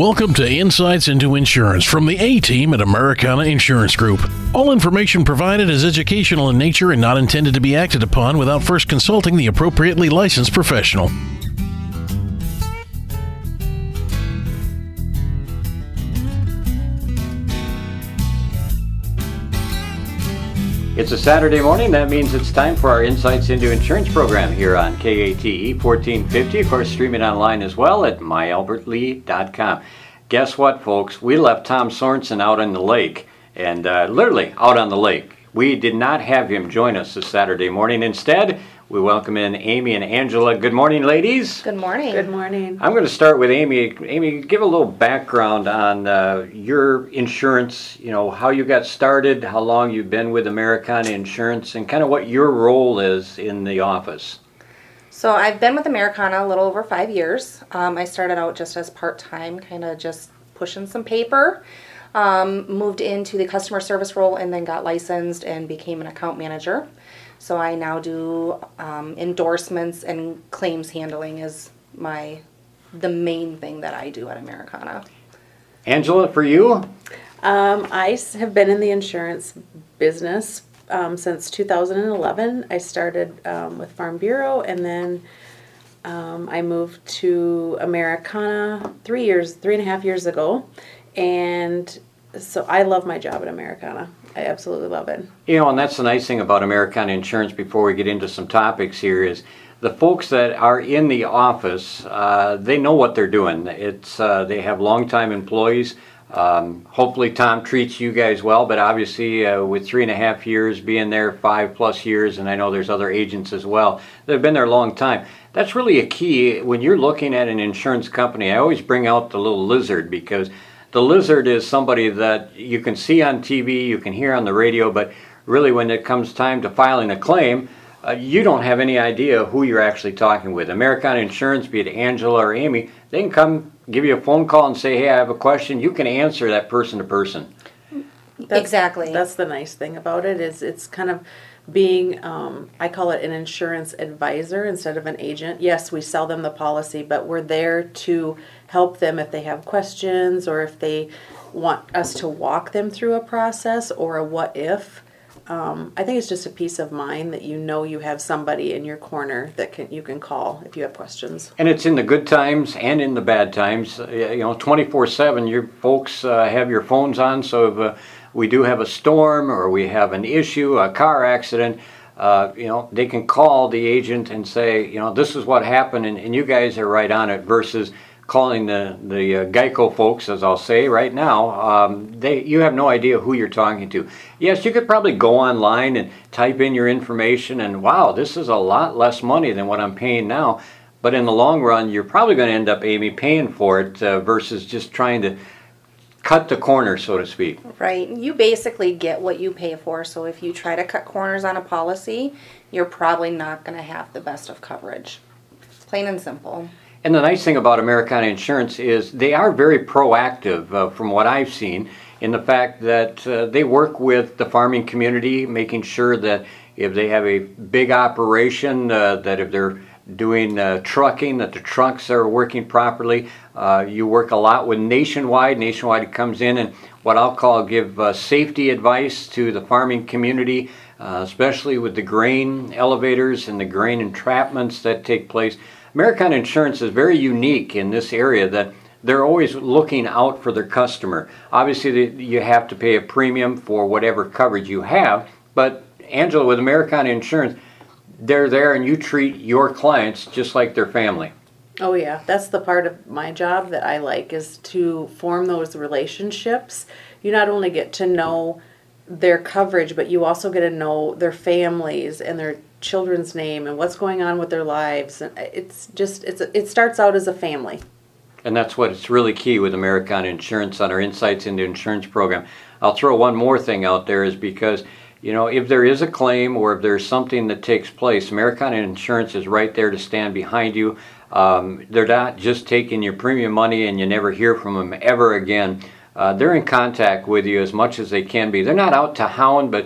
Welcome to Insights into Insurance from the A-Team at Americana Insurance Group. All information provided is educational in nature and not intended to be acted upon without first consulting the appropriately licensed professional. It's a Saturday morning. That means it's time for our Insights into Insurance program here on KATE 1450. Of course, streaming online as well at myalbertlee.com. Guess what, folks? We left Tom Sorensen out on the lake, and literally out on the lake. We did not have him join us this Saturday morning. Instead, we welcome in Amy and Angela. Good morning, ladies. Good morning. Good morning. I'm going to start with Amy. Amy, give a little background on your insurance, how you got started, how long you've been with Americana Insurance, and kind of what your role is in the office. So I've been with Americana a little over 5 years. I started out just as part-time, kind of just pushing some paper. Moved into the customer service role and then got licensed and became an account manager. So I now do endorsements and claims handling is the main thing that I do at Americana. Angela, for you? I have been in the insurance business since 2011. I started with Farm Bureau, and then I moved to Americana 3.5 years ago. And so I love my job at Americana. I absolutely love it. And that's the nice thing about Americana Insurance before we get into some topics here is the folks that are in the office, they know what they're doing. They have longtime employees. Hopefully Tom treats you guys well, but obviously with 3.5 years being there, 5+ years, and I know there's other agents as well that have been there a long time. That's really a key when you're looking at an insurance company. I always bring out the little lizard because the lizard is somebody that you can see on TV, you can hear on the radio, but really when it comes time to filing a claim, you don't have any idea who you're actually talking with. Americana Insurance, be it Angela or Amy, they can come give you a phone call and say, hey, I have a question. You can answer that person to person. Exactly. That's the nice thing about it is it's kind of being, I call it an insurance advisor instead of an agent. Yes, we sell them the policy, but we're there to help them if they have questions or if they want us to walk them through a process or a what if. I think it's just a peace of mind that you have somebody in your corner that you can call if you have questions. And it's in the good times and in the bad times. 24/7, your folks have your phones on, so if we do have a storm or we have an issue, a car accident, they can call the agent and say, this is what happened, and you guys are right on it, versus calling the Geico folks, as I'll say right now. You have no idea who you're talking to. Yes, you could probably go online and type in your information and, wow, this is a lot less money than what I'm paying now. But in the long run, you're probably going to end up, Amy, paying for it versus just trying to cut the corner, so to speak. Right. You basically get what you pay for. So if you try to cut corners on a policy, you're probably not going to have the best of coverage. Plain and simple. And the nice thing about Americana Insurance is they are very proactive from what I've seen in the fact that they work with the farming community, making sure that if they have a big operation, that if they're doing trucking, that the trucks are working properly. You work a lot with Nationwide. Nationwide comes in and what I'll call give safety advice to the farming community, especially with the grain elevators and the grain entrapments that take place. Americana Insurance is very unique in this area that they're always looking out for their customer. Obviously, you have to pay a premium for whatever coverage you have, but Angela, with Americana Insurance, they're there and you treat your clients just like their family. Oh yeah, that's the part of my job that I like is to form those relationships. You not only get to know their coverage, but you also get to know their families and their children's name and what's going on with their lives. And it starts out as a family. And that's what's really key with Americana Insurance on our Insights into Insurance program. I'll throw one more thing out there is because, if there is a claim or if there's something that takes place, Americana Insurance is right there to stand behind you. They're not just taking your premium money and you never hear from them ever again. They're in contact with you as much as they can be. They're not out to hound, but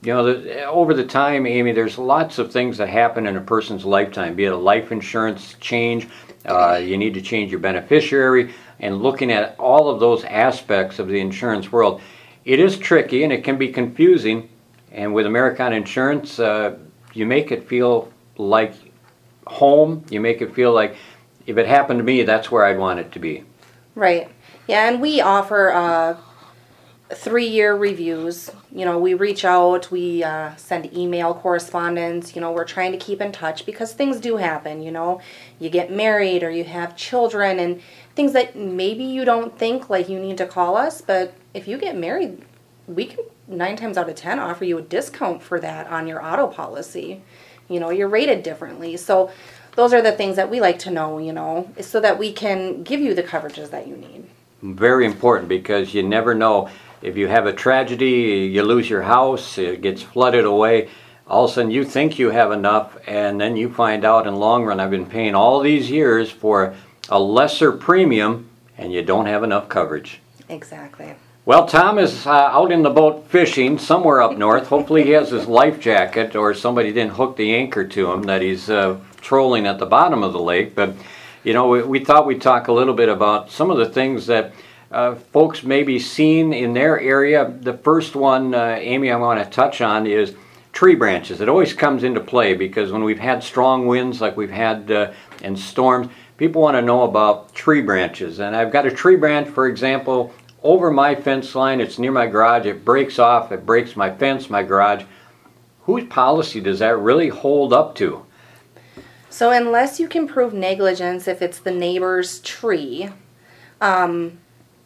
You know, over the time, Amy, there's lots of things that happen in a person's lifetime, be it a life insurance change, you need to change your beneficiary, and looking at all of those aspects of the insurance world, it is tricky and it can be confusing. And with Americana Insurance, you make it feel like home. You make it feel like if it happened to me, that's where I'd want it to be. Right. Yeah, and we offer 3-year reviews. You know, we reach out, we send email correspondence. You know, we're trying to keep in touch because things do happen. You know, you get married or you have children and things that maybe you don't think like you need to call us, but if you get married, we can 9 times out of 10 offer you a discount for that on your auto policy. You know, you're rated differently. So those are the things that we like to know, you know, so that we can give you the coverages that you need. Very important, because you never know. If you have a tragedy, you lose your house, it gets flooded away, all of a sudden you think you have enough, and then you find out in the long run, I've been paying all these years for a lesser premium, and you don't have enough coverage. Exactly. Well, Tom is out in the boat fishing somewhere up north. Hopefully he has his life jacket, or somebody didn't hook the anchor to him, that he's trolling at the bottom of the lake. But, you know, we thought we'd talk a little bit about some of the things that folks may be seeing in their area. The first one, Amy, I want to touch on is tree branches. It always comes into play because when we've had strong winds like we've had and storms, people want to know about tree branches. And I've got a tree branch, for example, over my fence line. It's near my garage. It breaks off. It breaks my fence, my garage. Whose policy does that really hold up to? So unless you can prove negligence, if it's the neighbor's tree, then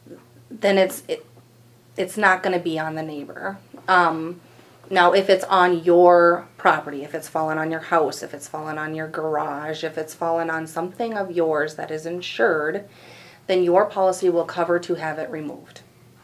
it's not going to be on the neighbor. Now, if it's on your property, if it's fallen on your house, if it's fallen on your garage, if it's fallen on something of yours that is insured, then your policy will cover to have it removed.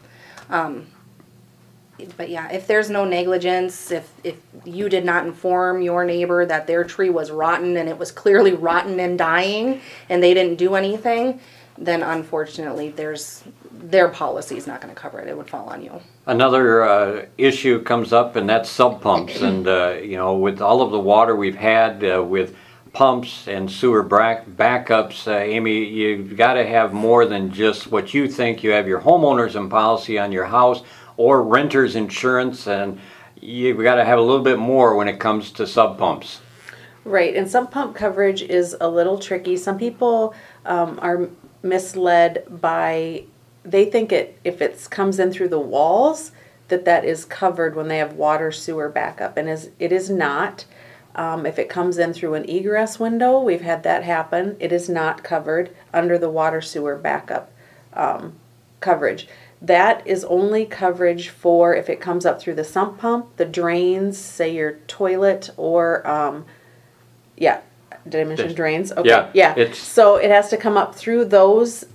But yeah, if there's no negligence, if you did not inform your neighbor that their tree was rotten and it was clearly rotten and dying and they didn't do anything, then unfortunately their policy is not going to cover it. It would fall on you. Another issue comes up, and that's sub pumps. And you know, with all of the water we've had with pumps and sewer backups, Amy, you've got to have more than just what you think. You have your homeowner's policy on your house or renter's insurance, and you've got to have a little bit more when it comes to sub pumps. Right, and sub pump coverage is a little tricky. Some people are misled by, they think if it comes in through the walls, that is covered when they have water sewer backup, and it is not. If it comes in through an egress window, we've had that happen, it is not covered under the water sewer backup coverage. That is only coverage for if it comes up through the sump pump, the drains, say your toilet, or, yeah, did I mention drains? Okay, yeah. So it has to come up through those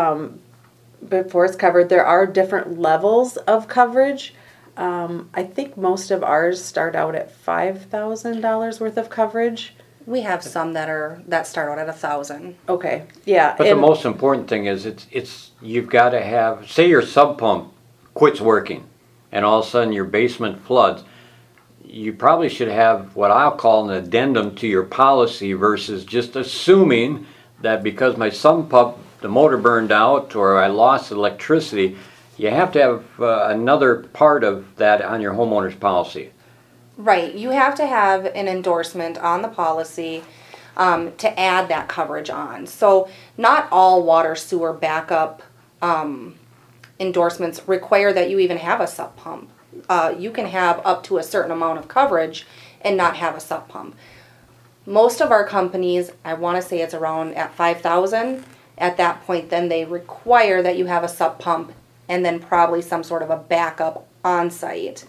before it's covered. There are different levels of coverage. I think most of ours start out at $5,000 worth of coverage. We have some that start out at $1,000. Okay, yeah. But the most important thing is it's you've got to have, say your sub pump quits working, and all of a sudden your basement floods. You probably should have what I'll call an addendum to your policy versus just assuming that because my sump pump, the motor burned out, or I lost electricity. You have to have another part of that on your homeowner's policy. Right. You have to have an endorsement on the policy to add that coverage on. So not all water sewer backup endorsements require that you even have a sub pump. You can have up to a certain amount of coverage and not have a sub pump. Most of our companies, I want to say it's around at $5,000. At that point, then they require that you have a sub pump and then probably some sort of a backup on site.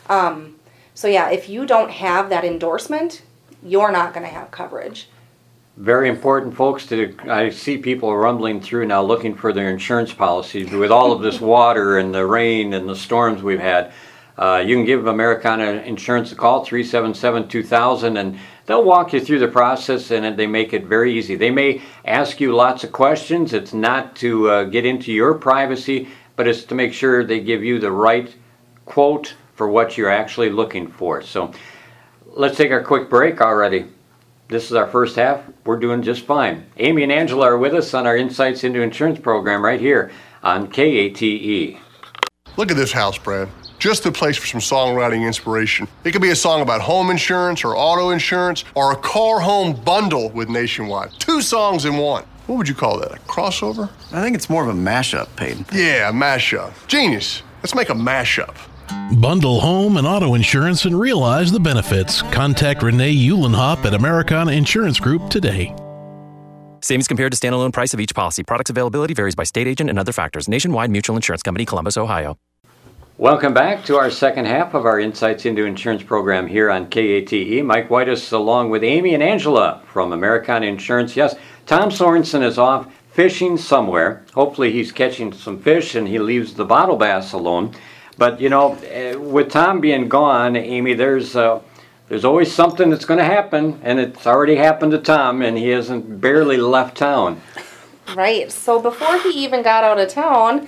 So yeah, if you don't have that endorsement, you're not going to have coverage. Very important, folks. I see people rumbling through now looking for their insurance policies. With all of this water and the rain and the storms we've had, you can give Americana Insurance a call, 377-2000, and they'll walk you through the process, and they make it very easy. They may ask you lots of questions. It's not to get into your privacy, but it's to make sure they give you the right quote for what you're actually looking for. So let's take our quick break already. This is our first half. We're doing just fine. Amy and Angela are with us on our Insights into Insurance program right here on KATE. Look at this house, Brad. Just the place for some songwriting inspiration. It could be a song about home insurance or auto insurance or a car-home bundle with Nationwide. 2 songs in one. What would you call that, a crossover? I think it's more of a mashup, Peyton. Yeah, a mashup. Genius. Let's make a mashup. Bundle home and auto insurance and realize the benefits. Contact Renee Eulenhop at Americana Insurance Group today. Savings compared to standalone price of each policy. Product availability varies by state agent and other factors. Nationwide Mutual Insurance Company, Columbus, Ohio. Welcome back to our second half of our Insights into Insurance program here on KATE. Mike Whitus along with Amy and Angela from Americana Insurance. Yes, Tom Sorensen is off fishing somewhere. Hopefully he's catching some fish and he leaves the bottle bass alone. But, you know, with Tom being gone, Amy, there's always something that's going to happen, and it's already happened to Tom, and he hasn't barely left town. Right. So before he even got out of town,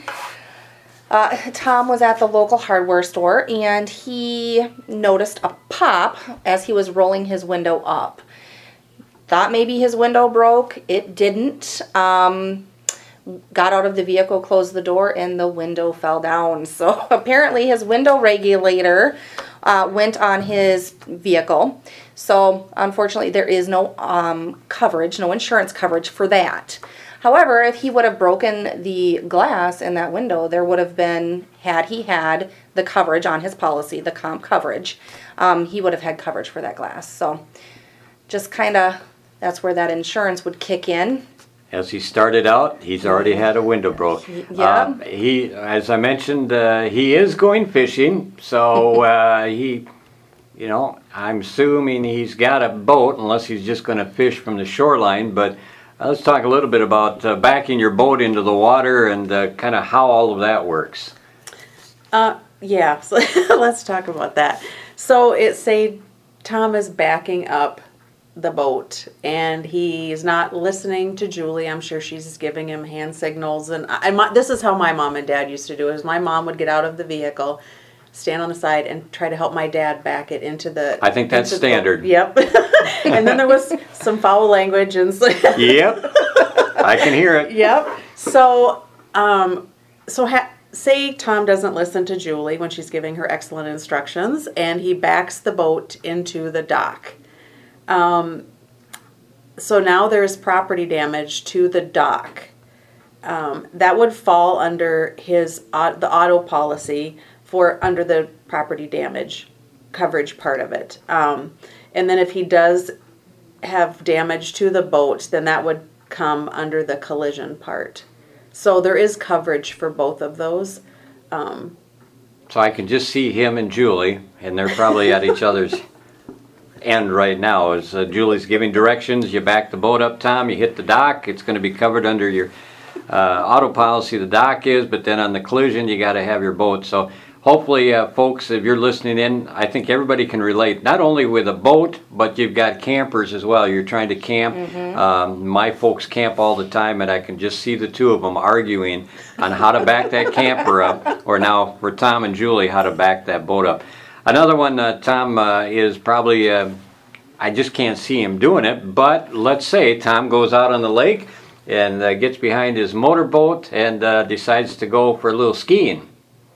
Tom was at the local hardware store, and he noticed a pop as he was rolling his window up. Thought maybe his window broke. It didn't. Got out of the vehicle, closed the door, and the window fell down. So apparently his window regulator went on his vehicle. So unfortunately there is no coverage, no insurance coverage for that. However, if he would have broken the glass in that window, there would have been, had he had the coverage on his policy, the comp coverage, he would have had coverage for that glass. So just kind of, that's where that insurance would kick in. As he started out, he's already had a window broke. Yeah. He, as I mentioned, he is going fishing, so he, you know, I'm assuming he's got a boat, unless he's just going to fish from the shoreline. But let's talk a little bit about backing your boat into the water and kind of how all of that works. Yeah, so let's talk about that. So say Tom is backing up the boat and he's not listening to Julie. I'm sure she's giving him hand signals, and this is how my mom and dad used to do it. Is my mom would get out of the vehicle, stand on the side, and try to help my dad back it into the. I think that's standard. Yep. And then there was some foul language and. Yep. I can hear it. Yep. So, say Tom doesn't listen to Julie when she's giving her excellent instructions, and he backs the boat into the dock. So now there's property damage to the dock. That would fall under the auto policy under the property damage coverage part of it. And then if he does have damage to the boat, then that would come under the collision part. So there is coverage for both of those. So I can just see him and Julie, and they're probably at each other's end right now. As Julie's giving directions, you back the boat up, Tom, you hit the dock, it's going to be covered under your auto policy, the dock is, but then on the collision you got to have your boat. So hopefully folks, if you're listening in, I think everybody can relate, not only with a boat, but you've got campers as well. You're trying to camp. Mm-hmm. My folks camp all the time, and I can just see the two of them arguing on how to back that camper up, or now for Tom and Julie, how to back that boat up. Another one, Tom is probably, I just can't see him doing it, but let's say Tom goes out on the lake and gets behind his motorboat and decides to go for a little skiing.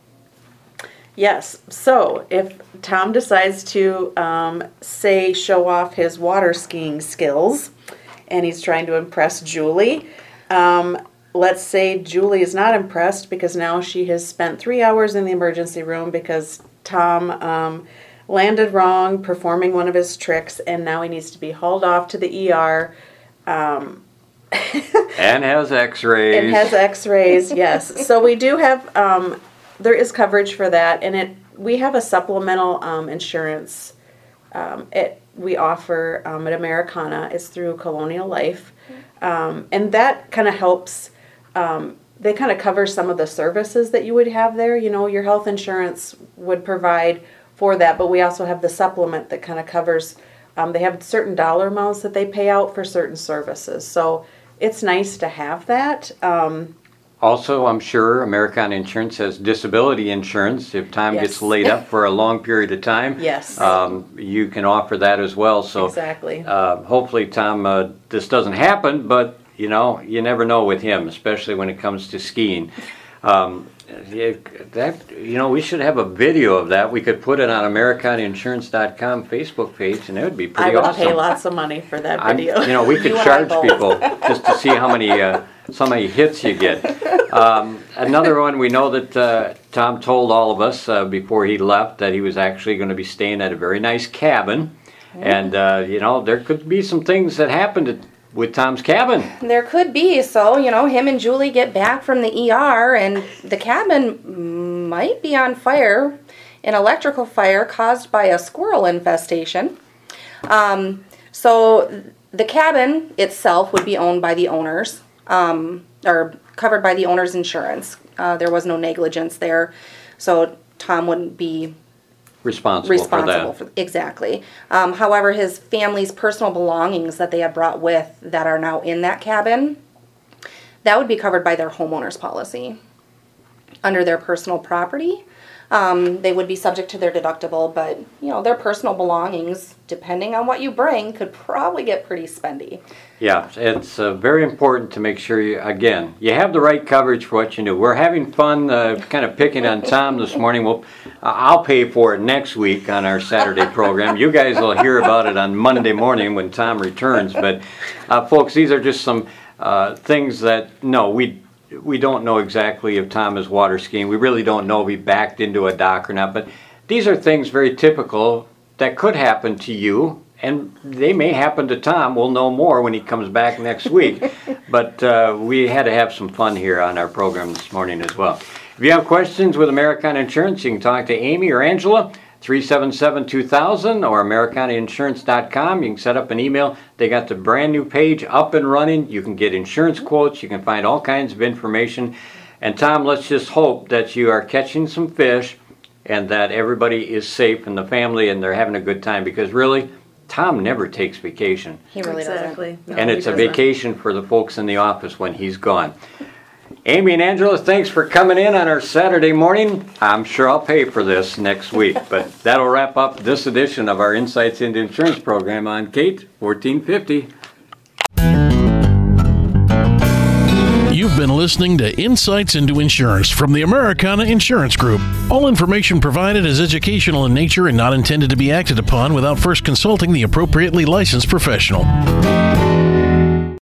Yes, so if Tom decides to, show off his water skiing skills, and he's trying to impress Julie, let's say Julie is not impressed because now she has spent 3 hours in the emergency room because Tom landed wrong performing one of his tricks, and now he needs to be hauled off to the ER. And has x-rays. And has x-rays, yes. So we do have, there is coverage for that, and we have a supplemental insurance we offer at Americana. It's through Colonial Life, and that kind of helps. They kind of cover some of the services that you would have there. You know, your health insurance would provide for that, but we also have the supplement that kind of covers, they have certain dollar amounts that they pay out for certain services. So it's nice to have that. Also, I'm sure Americana Insurance has disability insurance. If Tom Yes. gets laid up for a long period of time, Yes. you can offer that as well. So Exactly. hopefully, Tom, this doesn't happen, but you never know with him, especially when it comes to skiing. We should have a video of that. We could put it on AmericanaInsurance.com Facebook page, and it would be pretty I would awesome. pay lots of money for that video. We could You and I charge both. people just to see how many hits you get. Another one, we know that Tom told all of us before he left that he was actually going to be staying at a very nice cabin. And, there could be some things that happened with Tom's cabin. There could be. So, him and Julie get back from the ER, and the cabin might be on fire, an electrical fire caused by a squirrel infestation. So the cabin itself would be owned by the owners, or covered by the owner's insurance. There was no negligence there, so Tom wouldn't be Responsible for that. Exactly. However, his family's personal belongings that they had brought with that are now in that cabin, that would be covered by their homeowner's policy. Under their personal property, they would be subject to their deductible, but their personal belongings, depending on what you bring, could probably get pretty spendy. Yeah, it's very important to make sure you have the right coverage for what you do. We're having fun kind of picking on Tom this morning. I'll pay for it next week on our Saturday program. You guys will hear about it on Monday morning when Tom returns. But folks, these are just some things that, we don't know exactly if Tom is water skiing. We really don't know if he backed into a dock or not. But these are things very typical that could happen to you. And they may happen to Tom. We'll know more when he comes back next week. But we had to have some fun here on our program this morning as well. If you have questions with Americana Insurance, you can talk to Amy or Angela, 377-2000 or AmericanaInsurance.com. You can set up an email. They got the brand new page up and running. You can get insurance quotes. You can find all kinds of information. And Tom, let's just hope that you are catching some fish and that everybody is safe in the family and they're having a good time, because really, Tom never takes vacation. He really Exactly. No, And he it's a doesn't. vacation for the folks in the office when he's gone. Amy and Angela, thanks for coming in on our Saturday morning. I'm sure I'll pay for this next week, but that'll wrap up this edition of our Insights into Insurance program on Kate 1450. You've been listening to Insights into Insurance from the Americana Insurance Group. All information provided is educational in nature and not intended to be acted upon without first consulting the appropriately licensed professional.